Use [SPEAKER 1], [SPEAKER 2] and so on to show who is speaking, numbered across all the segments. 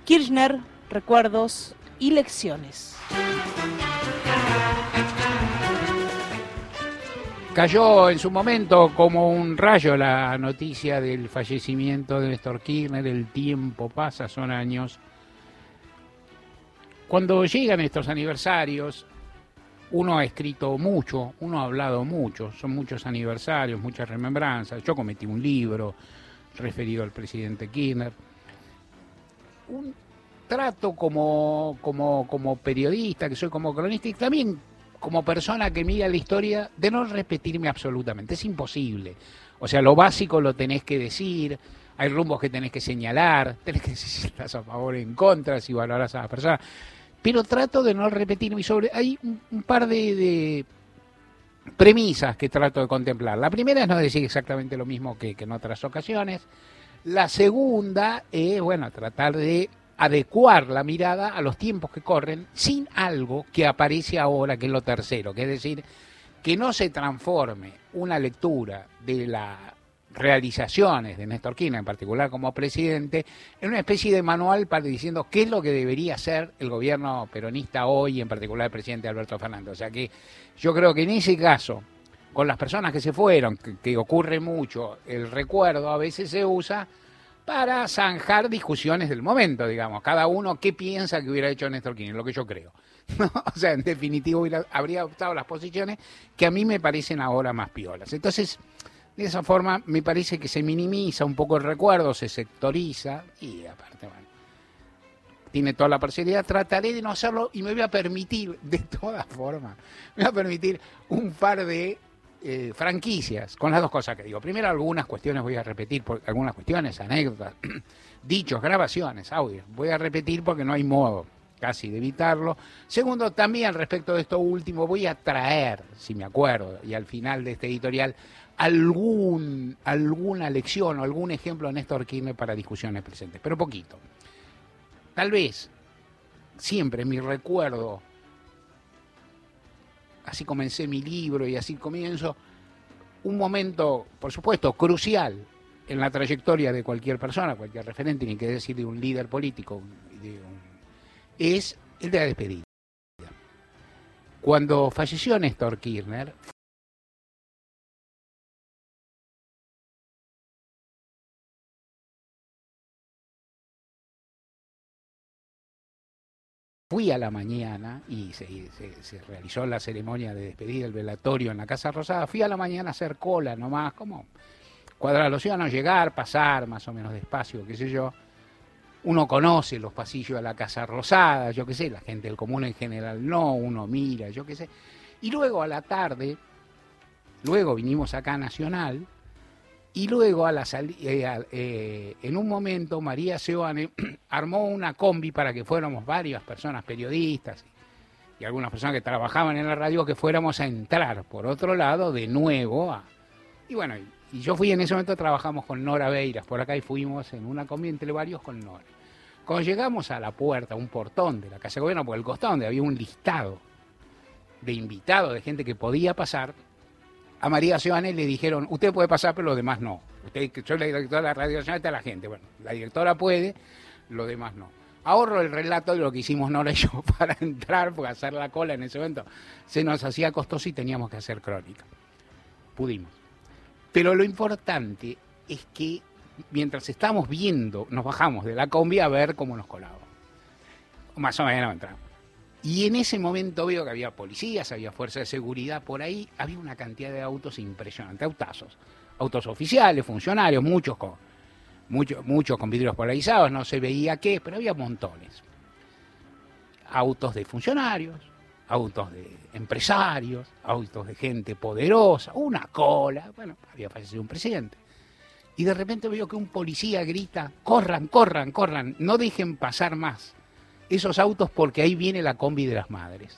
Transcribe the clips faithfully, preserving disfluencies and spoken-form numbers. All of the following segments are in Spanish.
[SPEAKER 1] Kirchner, recuerdos y lecciones.
[SPEAKER 2] Cayó en su momento como un rayo la noticia del fallecimiento de Néstor Kirchner. El tiempo pasa, son años. Cuando llegan estos aniversarios, uno ha escrito mucho, uno ha hablado mucho, son muchos aniversarios, muchas remembranzas. Yo cometí un libro referido al presidente Kirchner. Un trato como, como, como periodista, que soy como cronista, y también como persona que mira la historia, de no repetirme absolutamente. Es imposible. O sea, lo básico lo tenés que decir, hay rumbos que tenés que señalar, tenés que decir si estás a favor o en contra, si valorás a la persona. Pero trato de no repetirme sobre... Hay un, un par de, de premisas que trato de contemplar. La primera es no decir exactamente lo mismo que, que en otras ocasiones. La segunda es, bueno, tratar de adecuar la mirada a los tiempos que corren sin algo que aparece ahora, que es lo tercero, que es decir, que no se transforme una lectura de las realizaciones de Néstor Kirchner, en particular como presidente, en una especie de manual para diciendo qué es lo que debería hacer el gobierno peronista hoy, en particular el presidente Alberto Fernández. O sea que yo creo que en ese caso, con las personas que se fueron, que, que ocurre mucho, el recuerdo a veces se usa para zanjar discusiones del momento, digamos. Cada uno qué piensa que hubiera hecho Néstor Kirchner, lo que yo creo. O sea, en definitiva hubiera, habría adoptado las posiciones que a mí me parecen ahora más piolas. Entonces, de esa forma me parece que se minimiza un poco el recuerdo, se sectoriza y aparte, bueno, tiene toda la parcialidad. Trataré de no hacerlo y me voy a permitir, de todas formas, me voy a permitir un par de Eh, franquicias, con las dos cosas que digo. Primero, algunas cuestiones voy a repetir, por, algunas cuestiones, anécdotas, dichos, grabaciones, audios, voy a repetir porque no hay modo casi de evitarlo. Segundo, también respecto de esto último, voy a traer, si me acuerdo, y al final de este editorial, algún, alguna lección o algún ejemplo de Néstor Kirchner para discusiones presentes, pero poquito. Tal vez, siempre mi recuerdo, así comencé mi libro y así comienzo, un momento, por supuesto, crucial en la trayectoria de cualquier persona, cualquier referente, ni qué decir de un líder político, de un, es el de la despedida. Cuando falleció Néstor Kirchner, fui a la mañana y se, se, se realizó la ceremonia de despedida, el velatorio en la Casa Rosada. Fui a la mañana a hacer cola nomás, como cuadrar los ciudadanos, llegar, pasar más o menos despacio, qué sé yo. Uno conoce los pasillos de la Casa Rosada, yo qué sé, la gente del común en general no, uno mira, yo qué sé. Y luego a la tarde, luego vinimos acá a Nacional, y luego a la sali- eh, eh, en un momento María Seoane armó una combi para que fuéramos varias personas, periodistas y algunas personas que trabajaban en la radio, que fuéramos a entrar por otro lado de nuevo a, y bueno, y, y yo fui en ese momento, trabajamos con Nora Beiras por acá y fuimos en una combi entre varios con Nora. Cuando llegamos a la puerta, un portón de la Casa de Gobierno, por el costado donde había un listado de invitados, de gente que podía pasar, a María Seoane le dijeron, usted puede pasar, pero los demás no. Usted, que soy la directora de la Radio Nacional, está la gente. Bueno, la directora puede, los demás no. Ahorro el relato de lo que hicimos Nora y yo para entrar, porque hacer la cola en ese momento se nos hacía costoso y teníamos que hacer crónica. Pudimos. Pero lo importante es que mientras estamos viendo, nos bajamos de la combi a ver cómo nos colábamos. Más o menos entramos. Y en ese momento veo que había policías, había fuerzas de seguridad por ahí, había una cantidad de autos impresionante, autazos, autos oficiales, funcionarios, muchos con, muchos, muchos con vidrios polarizados, no se veía qué, pero había montones. Autos de funcionarios, autos de empresarios, autos de gente poderosa, una cola, bueno, había fallecido un presidente. Y de repente veo que un policía grita, corran, corran, corran, no dejen pasar más esos autos porque ahí viene la combi de las madres.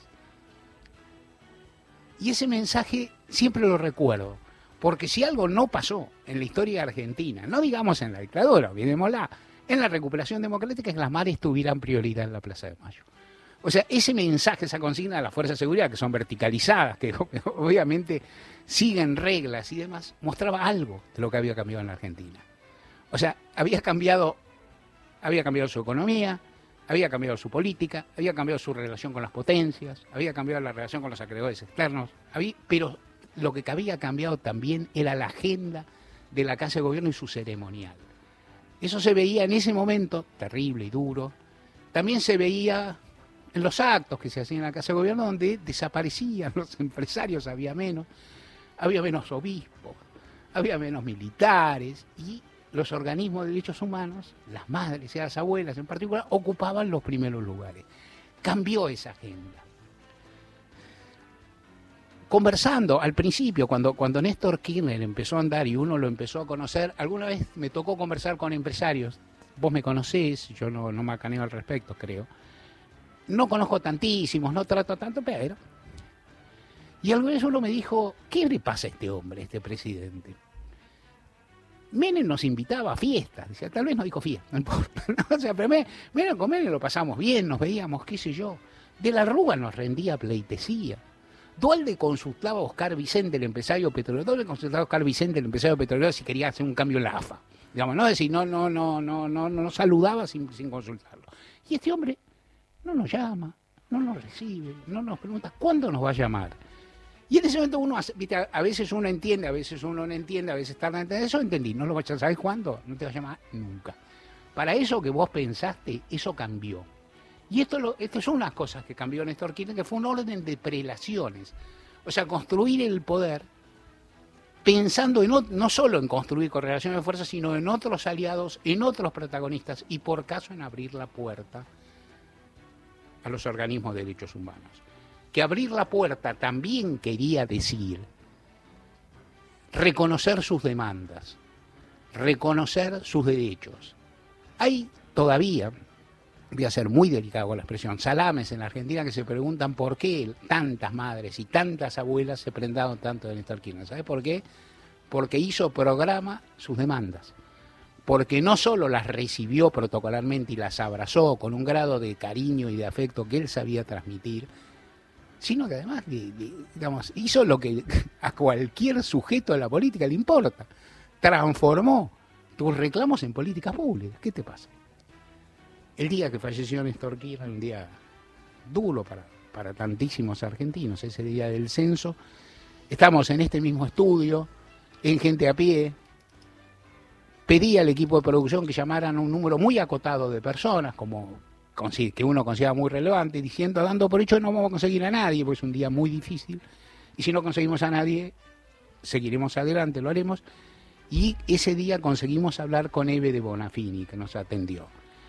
[SPEAKER 2] Y ese mensaje siempre lo recuerdo, porque si algo no pasó en la historia argentina, no digamos en la dictadura, olvidémosla, en la recuperación democrática, es que las madres tuvieran prioridad en la Plaza de Mayo. O sea, ese mensaje, esa consigna de las fuerzas de seguridad, que son verticalizadas, que obviamente siguen reglas y demás, mostraba algo de lo que había cambiado en la Argentina. O sea, había cambiado, había cambiado su economía, había cambiado su política, había cambiado su relación con las potencias, había cambiado la relación con los acreedores externos, había, pero lo que había cambiado también era la agenda de la Casa de Gobierno y su ceremonial. Eso se veía en ese momento, terrible y duro. También se veía en los actos que se hacían en la Casa de Gobierno, donde desaparecían los empresarios, había menos, había menos obispos, había menos militares, y los organismos de derechos humanos, las madres y las abuelas en particular, ocupaban los primeros lugares. Cambió esa agenda. Conversando al principio, cuando, cuando Néstor Kirchner empezó a andar y uno lo empezó a conocer, alguna vez me tocó conversar con empresarios. Vos me conocés, yo no, no me acaneo al respecto, creo. No conozco tantísimos, no trato tanto, pero... Y alguna vez uno me dijo, ¿qué le pasa a este hombre, a este presidente? Menem nos invitaba a fiestas, decía, tal vez no dijo fiesta, no importa. ¿No? O sea, pero Menem con Menem lo pasamos bien, nos veíamos, qué sé yo. De la Rúa nos rendía pleitesía. Dualde consultaba a Oscar Vicente, el empresario petrolero, Dualde consultaba a Oscar Vicente, el empresario petrolero, si quería hacer un cambio en la A F A. Digamos, no decir, no, no, no, no, no, no nos saludaba sin, sin consultarlo. Y este hombre no nos llama, no nos recibe, no nos pregunta cuándo nos va a llamar. Y en ese momento uno, ¿viste? A veces uno entiende, a veces uno no entiende, a veces tarda en entender. Eso entendí, no lo vas a ¿sabes cuándo? No te va a llamar nunca. Para eso que vos pensaste, eso cambió. Y esto, lo, esto son unas cosas que cambió Néstor Kirchner, que fue un orden de prelaciones. O sea, construir el poder pensando en, no solo en construir correlaciones de fuerza, sino en otros aliados, en otros protagonistas, y por caso en abrir la puerta a los organismos de derechos humanos. Que abrir la puerta también quería decir reconocer sus demandas, reconocer sus derechos. Hay todavía, voy a ser muy delicado con la expresión, salames en la Argentina que se preguntan por qué tantas madres y tantas abuelas se prendaron tanto de Néstor Kirchner. ¿Sabes por qué? Porque hizo programa sus demandas. Porque no solo las recibió protocolarmente y las abrazó con un grado de cariño y de afecto que él sabía transmitir, sino que además, digamos, hizo lo que a cualquier sujeto de la política le importa. Transformó tus reclamos en políticas públicas. ¿Qué te pasa? El día que falleció Néstor Kirchner, un día duro para, para tantísimos argentinos, ese día del censo, estamos en este mismo estudio, en Gente a Pie. Pedí al equipo de producción que llamaran a un número muy acotado de personas, como que uno considera muy relevante, diciendo, dando por hecho, no vamos a conseguir a nadie, porque es un día muy difícil, y si no conseguimos a nadie, seguiremos adelante, lo haremos. Y ese día conseguimos hablar con Eve de Bonafini, que nos atendió.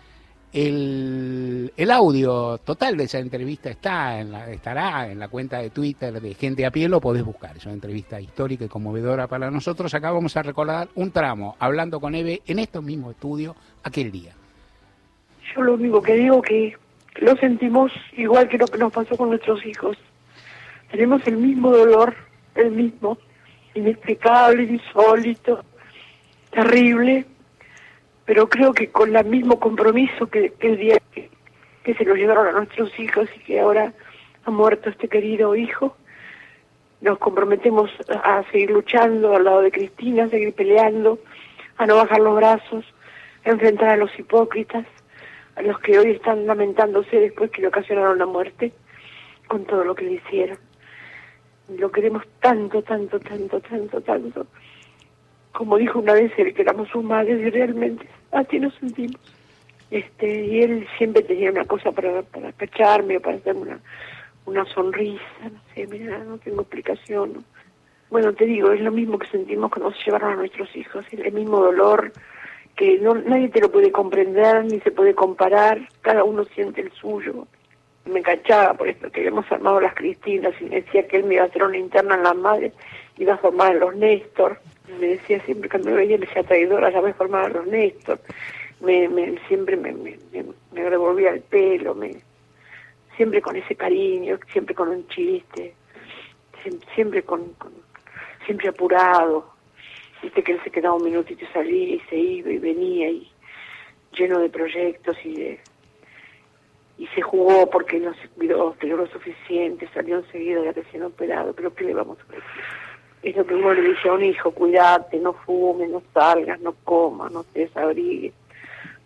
[SPEAKER 2] El, el audio total de esa entrevista está en la, estará en la cuenta de Twitter de Gente a Pie, lo podés buscar. Es una entrevista histórica y conmovedora para nosotros. Acá vamos a recordar un tramo, hablando con Eve en estos mismos estudios aquel día.
[SPEAKER 3] Yo lo único que digo que lo sentimos igual que lo que nos pasó con nuestros hijos. Tenemos el mismo dolor, el mismo, inexplicable, insólito, terrible, pero creo que con el mismo compromiso que, que el día que, que se lo llevaron a nuestros hijos y que ahora ha muerto este querido hijo, nos comprometemos a seguir luchando al lado de Cristina, a seguir peleando, a no bajar los brazos, a enfrentar a los hipócritas, a los que hoy están lamentándose después que le ocasionaron la muerte, con todo lo que le hicieron. Lo queremos tanto, tanto, tanto, tanto, tanto. Como dijo una vez él, que éramos sus madres y realmente así nos sentimos. Este, y él siempre tenía una cosa para, para cacharme o para hacerme una, una sonrisa, no sé, mira, no tengo explicación. ¿No? Bueno, te digo, es lo mismo que sentimos cuando se llevaron a nuestros hijos, el mismo dolor, que no, nadie te lo puede comprender ni se puede comparar, cada uno siente el suyo. Me cachaba por esto, que habíamos armado las Cristinas y me decía que él me iba a hacer una interna en las madres, iba a formar a los Néstor. Me decía siempre que me veía, me decía traidora, ya voy a formar a los Néstor. Me, me, siempre me, me, me, me revolvía el pelo, me, siempre con ese cariño, siempre con un chiste, siempre, siempre con, con siempre apurado. Viste que él se quedaba un minutito y salía y se iba y venía y lleno de proyectos y de y se jugó porque no se cuidó lo suficiente, salió enseguida de recién operado, pero ¿qué le vamos a decir? Es lo que uno le dice a un hijo, cuídate, no fumes, no salgas, no comas, no te desabrigues,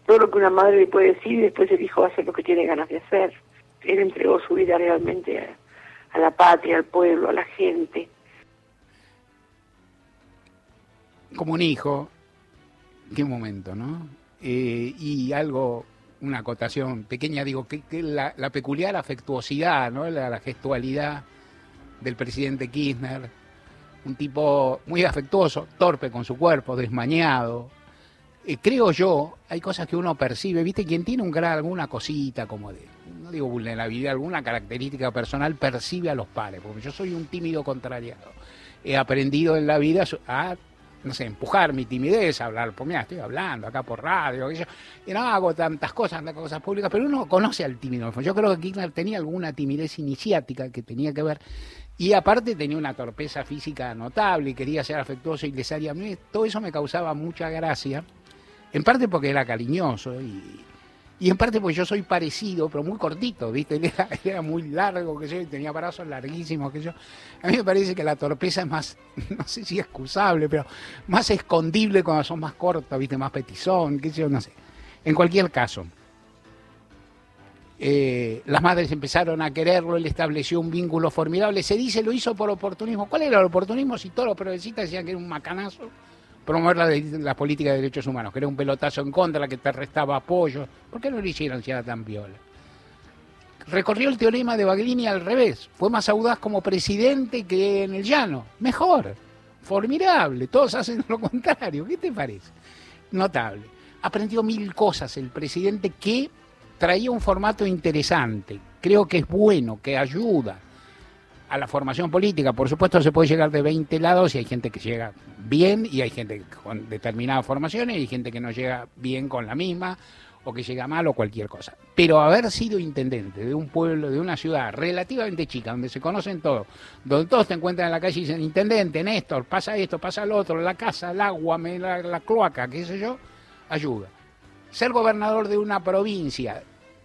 [SPEAKER 3] todo lo que una madre le puede decir y después el hijo hace lo que tiene ganas de hacer. Él entregó su vida realmente a, a la patria, al pueblo, a la gente.
[SPEAKER 2] Como un hijo, qué momento, ¿no? Eh, y algo, una acotación pequeña, digo, que, que la, la peculiar afectuosidad, ¿no? La, la gestualidad del presidente Kirchner, un tipo muy afectuoso, torpe con su cuerpo, desmañado. Eh, creo yo, hay cosas que uno percibe, ¿viste? Quien tiene un gran, alguna cosita como de, no digo vulnerabilidad, alguna característica personal, percibe a los pares, porque yo soy un tímido contrariado. He aprendido en la vida a, no sé, empujar mi timidez, a hablar, pues mira, estoy hablando acá por radio, yo, y no hago tantas cosas, tantas cosas públicas, pero uno conoce al tímido. Yo creo que Kirchner tenía alguna timidez iniciática que tenía que ver. Y aparte tenía una torpeza física notable y quería ser afectuoso y les haría... Todo eso me causaba mucha gracia, en parte porque era cariñoso y, y en parte porque yo soy parecido, pero muy cortito, ¿viste? Él era, él era muy largo que yo y tenía brazos larguísimos que yo. A mí me parece que la torpeza es más, no sé si excusable, pero más escondible cuando son más cortos, ¿viste? Más petizón, qué sé yo, no sé. En cualquier caso... Eh, las madres empezaron a quererlo, él estableció un vínculo formidable, se dice lo hizo por oportunismo. ¿Cuál era el oportunismo? Si todos los progresistas decían que era un macanazo promover la, la política de derechos humanos, que era un pelotazo en contra, que te restaba apoyo. ¿Por qué no lo hicieron si era tan viola? Recorrió el teorema de Baglini al revés, fue más audaz como presidente que en el llano, mejor, formidable, todos hacen lo contrario. ¿Qué te parece? Notable. Aprendió mil cosas el presidente que traía un formato interesante, creo que es bueno, que ayuda a la formación política. Por supuesto se puede llegar de veinte lados y hay gente que llega bien y hay gente con determinadas formaciones y hay gente que no llega bien con la misma o que llega mal o cualquier cosa. Pero haber sido intendente de un pueblo, de una ciudad relativamente chica, donde se conocen todos, donde todos te encuentran en la calle y dicen, intendente, Néstor, pasa esto, pasa lo otro, la casa, el agua, la, la cloaca, qué sé yo, ayuda. Ser gobernador de una provincia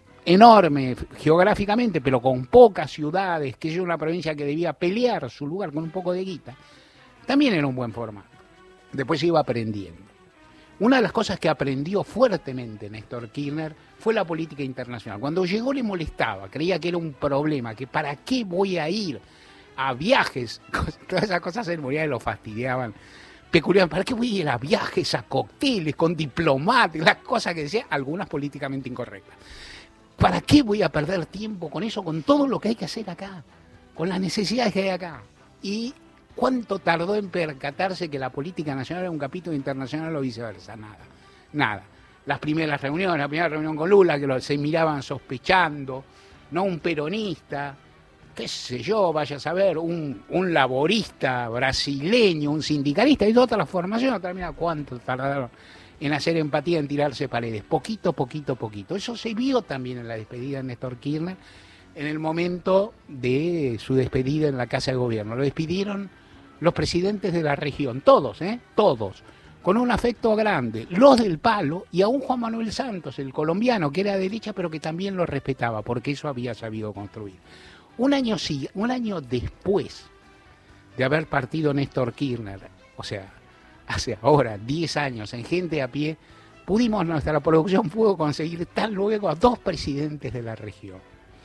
[SPEAKER 2] enorme geográficamente, pero con pocas ciudades, que es una provincia que debía pelear su lugar con un poco de guita, también era un buen formato. Después se iba aprendiendo. Una de las cosas que aprendió fuertemente Néstor Kirchner fue la política internacional. Cuando llegó le molestaba, creía que era un problema, que para qué voy a ir a viajes, todas esas cosas él moría y lo fastidiaban. Peculiar, ¿para qué voy a ir a viajes, a cócteles, con diplomáticos, las cosas que decía, algunas políticamente incorrectas? ¿Para qué voy a perder tiempo con eso, con todo lo que hay que hacer acá, con las necesidades que hay acá? ¿Y cuánto tardó en percatarse que la política nacional era un capítulo internacional o viceversa? Nada, nada. Las primeras reuniones, la primera reunión con Lula, que lo, se miraban sospechando, no un peronista, qué sé yo, vaya a saber, un, un laborista brasileño, un sindicalista, y todas las formaciones, termina cuánto tardaron en hacer empatía, en tirarse paredes, poquito, poquito, poquito. Eso se vio también en la despedida de Néstor Kirchner, en el momento de su despedida en la Casa de Gobierno. Lo despidieron los presidentes de la región, todos, ¿eh? Todos, con un afecto grande, los del palo, y aún Juan Manuel Santos, el colombiano, que era de derecha, pero que también lo respetaba, porque eso había sabido construir. Un año, sí, un año después de haber partido Néstor Kirchner, o sea, hace ahora diez años, en Gente a Pie, pudimos, nuestra producción pudo conseguir tan luego a dos presidentes de la región,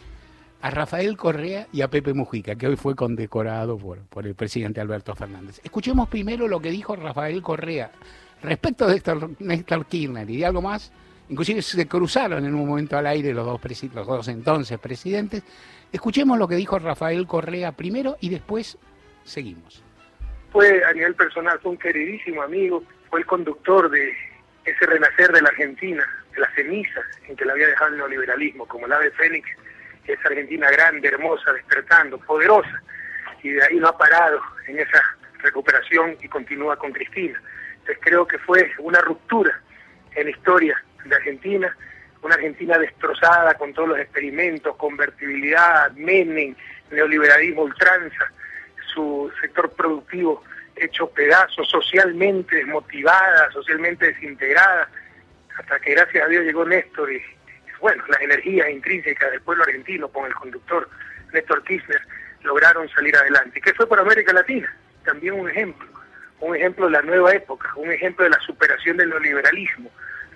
[SPEAKER 2] a Rafael Correa y a Pepe Mujica, que hoy fue condecorado por, por el presidente Alberto Fernández. Escuchemos primero lo que dijo Rafael Correa respecto de Néstor, Néstor Kirchner y de algo más. Inclusive se cruzaron en un momento al aire los dos, los dos entonces presidentes. Escuchemos lo que dijo Rafael Correa primero y después seguimos.
[SPEAKER 4] Fue a nivel personal, fue un queridísimo amigo, fue el conductor de ese renacer de la Argentina, de las cenizas en que la había dejado el neoliberalismo, como el ave fénix, esa Argentina grande, hermosa, despertando, poderosa, y de ahí no ha parado en esa recuperación y continúa con Cristina. Entonces creo que fue una ruptura en la historia de Argentina, una Argentina destrozada con todos los experimentos, convertibilidad, Menem, neoliberalismo, ultranza, su sector productivo hecho pedazos, socialmente desmotivada, socialmente desintegrada, hasta que gracias a Dios llegó Néstor y, bueno, las energías intrínsecas del pueblo argentino con el conductor Néstor Kirchner lograron salir adelante. ¿Qué fue para América Latina? También un ejemplo, un ejemplo de la nueva época, un ejemplo de la superación del neoliberalismo,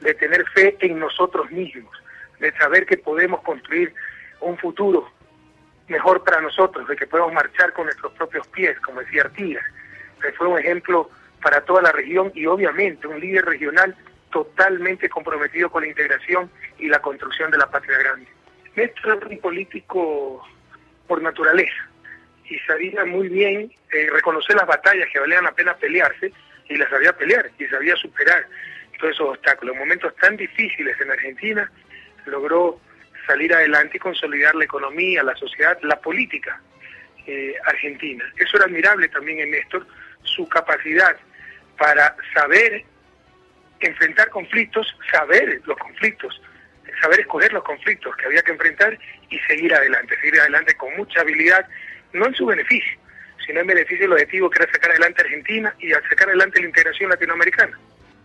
[SPEAKER 4] de tener fe en nosotros mismos, de saber que podemos construir un futuro mejor para nosotros, de que podemos marchar con nuestros propios pies, como decía Artigas. Que fue un ejemplo para toda la región y obviamente un líder regional totalmente comprometido con la integración y la construcción de la patria grande. Néstor era un político por naturaleza y sabía muy bien eh, reconocer las batallas que valían la pena pelearse, y las sabía pelear y sabía superar todos esos obstáculos. En momentos tan difíciles en Argentina logró salir adelante y consolidar la economía, la sociedad, la política eh, argentina. Eso era admirable también en Néstor, su capacidad para saber enfrentar conflictos, saber los conflictos, saber escoger los conflictos que había que enfrentar y seguir adelante, seguir adelante con mucha habilidad, no en su beneficio, sino en beneficio del objetivo que era sacar adelante a Argentina y sacar adelante la integración latinoamericana.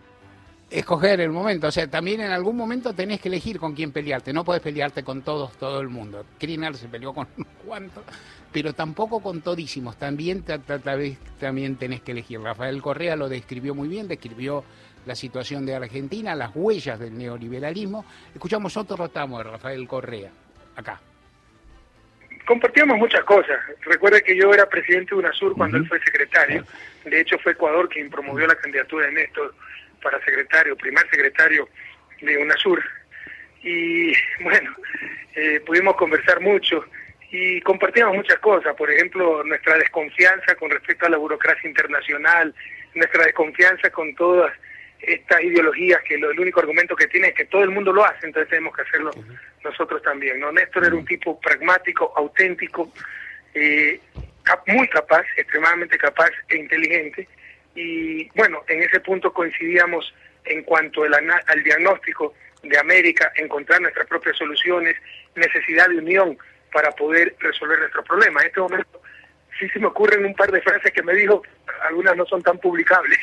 [SPEAKER 2] Escoger el momento, o sea, también en algún momento tenés que elegir con quién pelearte, no podés pelearte con todos, todo el mundo. Kirchner se peleó con unos cuantos, pero tampoco con todísimos, también, también tenés que elegir. Rafael Correa lo describió muy bien, describió la situación de Argentina, las huellas del neoliberalismo. Escuchamos otro tramo de Rafael Correa, acá.
[SPEAKER 4] Compartíamos muchas cosas. Recuerda que yo era presidente de UNASUR cuando uh-huh. él fue secretario. De hecho, fue Ecuador quien promovió la candidatura de Néstor para secretario, primer secretario de UNASUR. Y bueno, eh, pudimos conversar mucho y compartíamos muchas cosas. Por ejemplo, nuestra desconfianza con respecto a la burocracia internacional, nuestra desconfianza con todas estas ideologías que lo, el único argumento que tiene es que todo el mundo lo hace, entonces tenemos que hacerlo uh-huh. nosotros también, ¿no? Néstor uh-huh. era un tipo pragmático, auténtico, eh, cap- muy capaz, extremadamente capaz e inteligente, y bueno, en ese punto coincidíamos en cuanto al, ana- al diagnóstico de América, encontrar nuestras propias soluciones, necesidad de unión para poder resolver nuestros problemas. En este momento sí se me ocurren un par de frases que me dijo, algunas no son tan publicables.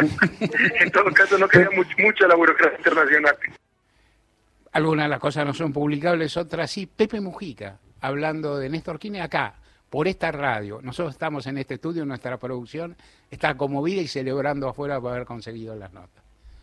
[SPEAKER 4] En todo caso no quería mucho, mucho la burocracia internacional.
[SPEAKER 2] Algunas de las cosas no son publicables, otras sí. Pepe Mujica, hablando de Néstor Kirchner acá, por esta radio. Nosotros estamos en este estudio, nuestra producción está conmovida y celebrando afuera por haber conseguido las notas.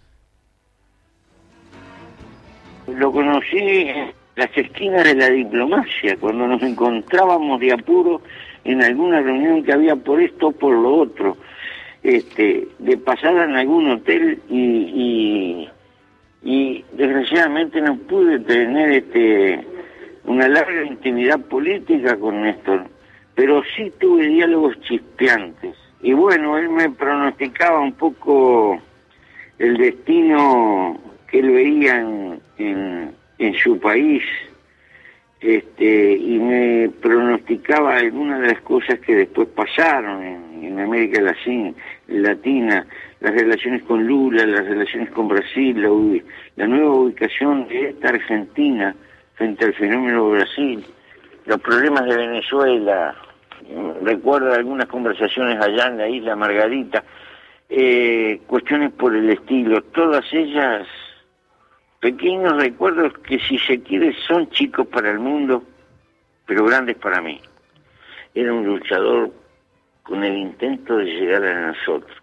[SPEAKER 5] Lo conocí en las esquinas de la diplomacia, cuando nos encontrábamos de apuro en alguna reunión que había por esto o por lo otro, este, de pasar en algún hotel y, y, y desgraciadamente no pude tener este una larga intimidad política con Néstor, pero sí tuve diálogos chispeantes. Y bueno, él me pronosticaba un poco el destino que él veía en, en, en su país, este y me pronosticaba algunas de las cosas que después pasaron en, en América Latina, las relaciones con Lula, las relaciones con Brasil, la, ubi- la nueva ubicación de esta Argentina frente al fenómeno Brasil, los problemas de Venezuela. Recuerdo algunas conversaciones allá en la isla Margarita, eh, cuestiones por el estilo, todas ellas pequeños recuerdos que, si se quiere, son chicos para el mundo, pero grandes para mí. Era un luchador con el intento de llegar a nosotros.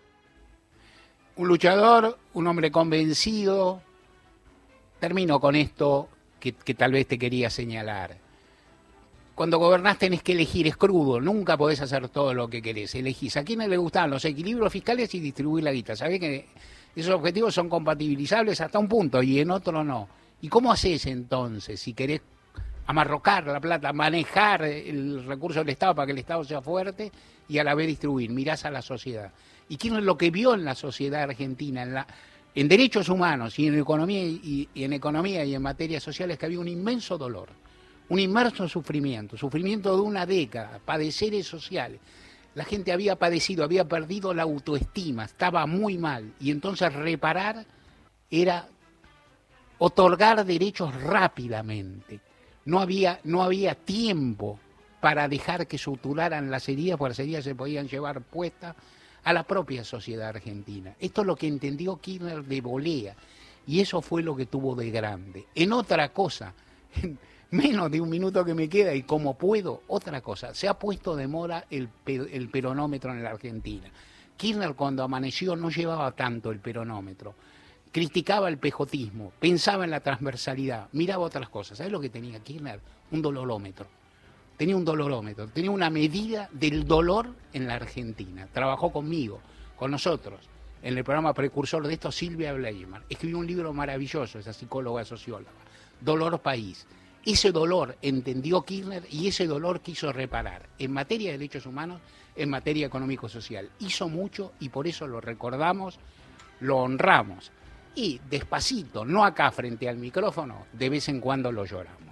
[SPEAKER 2] Un luchador, un hombre convencido. Termino con esto que, que tal vez te quería señalar. Cuando gobernás tenés que elegir, es crudo, nunca podés hacer todo lo que querés, elegís. ¿A quiénes le gustaban los equilibrios fiscales y distribuir la guita? ¿Sabés que esos objetivos son compatibilizables hasta un punto y en otro no? ¿Y cómo haces entonces si querés amarrocar la plata, manejar el recurso del Estado para que el Estado sea fuerte y a la vez distribuir? Mirás a la sociedad. ¿Y quién es lo que vio en la sociedad argentina, en, la, en derechos humanos y en economía y, y en economía y en materias sociales, que había un inmenso dolor? Un inmenso sufrimiento, sufrimiento de una década, padeceres sociales. La gente había padecido, había perdido la autoestima, estaba muy mal. Y entonces reparar era otorgar derechos rápidamente. No había, no había tiempo para dejar que suturaran las heridas, porque las heridas se podían llevar puestas a la propia sociedad argentina. Esto es lo que entendió Kirchner de volea. Y eso fue lo que tuvo de grande. En otra cosa... menos de un minuto que me queda y como puedo, otra cosa, se ha puesto de moda el, el peronómetro en la Argentina. Kirchner cuando amaneció no llevaba tanto el peronómetro, criticaba el pejotismo, pensaba en la transversalidad, miraba otras cosas. ¿Sabes lo que tenía Kirchner? Un dolorómetro. Tenía un dolorómetro, tenía una medida del dolor en la Argentina. Trabajó conmigo, con nosotros, en el programa precursor de esto, Silvia Bleiman. Escribió un libro maravilloso, esa psicóloga socióloga, Dolor País. Ese dolor entendió Kirchner y ese dolor quiso reparar en materia de derechos humanos, en materia económico-social. Hizo mucho y por eso lo recordamos, lo honramos. Y despacito, no acá frente al micrófono, de vez en cuando lo lloramos.